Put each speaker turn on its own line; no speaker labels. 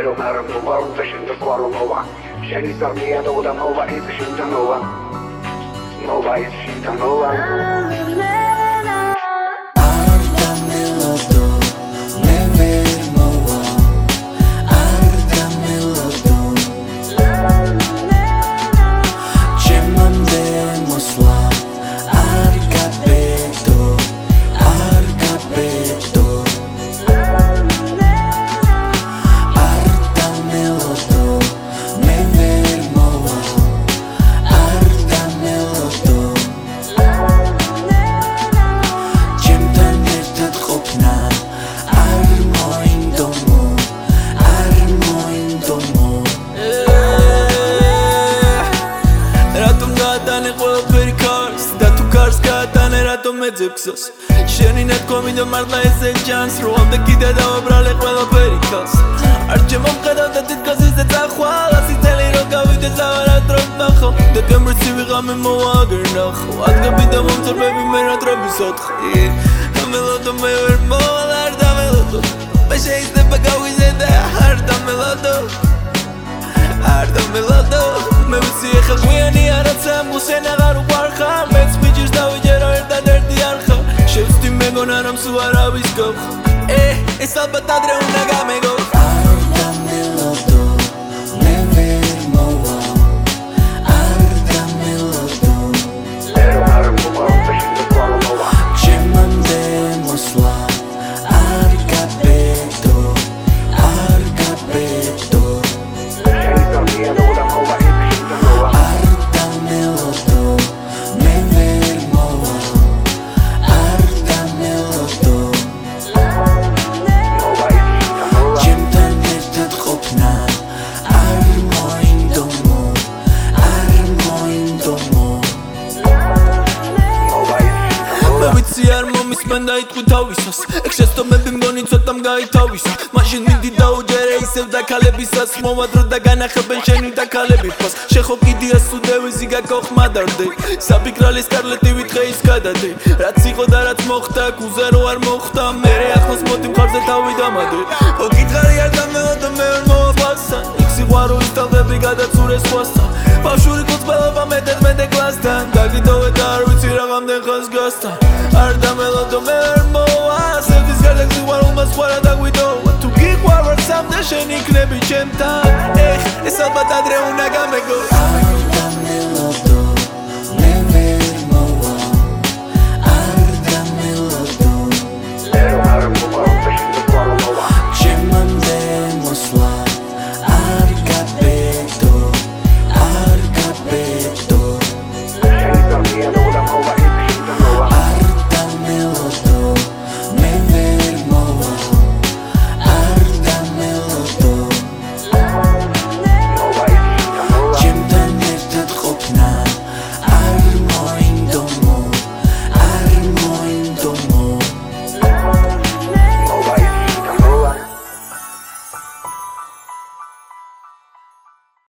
რომ არ მოვარ და შენ დაკვალო მოვა შენი წარმია და მოვა ის შინთანოა მოვა ის შინთანოა
მეძებსოს შენი ნათქვამი და მართლა ესე ჯანს რომ ამდე კიდე დავაბრალე ყველაფერი ხალს არ შემომხედავ და თითქოს ისე წახვალ ასი წელი რომ გავიდე სავარად რომ ნახო დეკემბერში ვიღამე მოვაგერნახო ადგები და მომწრები მე რა დროების ოთხი დამელოდო მე ვერ მოვალ არ დამელოდო მე შეიძლება გავიზედე არ დამელოდო არ დამელოდო მე ვიცი ეხლა გვიანი არაცა მუსენ აღარ უყვარხარ მეც ბიჭირს დავიჯერო ერთადერთი არხა შევსდი მეგონა რომ სულ არავის გავხო ეს ალბათ ადრე უნდა გამეგო არ დამელოდო მე ვერ მოვალ არ დამელოდო
არ მოვარ და შენ დაკვალო მოვა
ჩემამდე მოსვლა არ გაბედო
შენი წარმია და მოვა ის შინთანოა
მან დაიტყვი თავისას ეგ შეცდომები მგონი ცოტამ გაითავისა მაშინ მინდი დაუჯერე ისევ და ქალებისას მოვა დრო და განახებენ შენი და ქალები ფას შეხო კიდია სუდევიზი გაკოხმადარდე საფიქრალი სკარლეტი ვითხეის გადადე რაც იყო და რაც მოხდა გუზე რო არ მოხდა მერე ახლოს მოდი მხარზე თავი დამადე ოკითხარი არ დამელოდო მე ვერ მოვასთან იქ სიყვარულის ტალღები გადაცურეს ხვასთან ბავშვური კუცბელობა მეტად კლასთან გაგიდოვე და არ ვიცი რაღაცამდე ხანს გასთან არ დამელოდო მე ვერ მოვა სევდის გარდა სიყვარულმა სხვა რა დაგვიდოვა თუ გიყვარვარ სამდე შენ იქნები ჩემთან ეს ალბათ ადრე უნდა გამეგო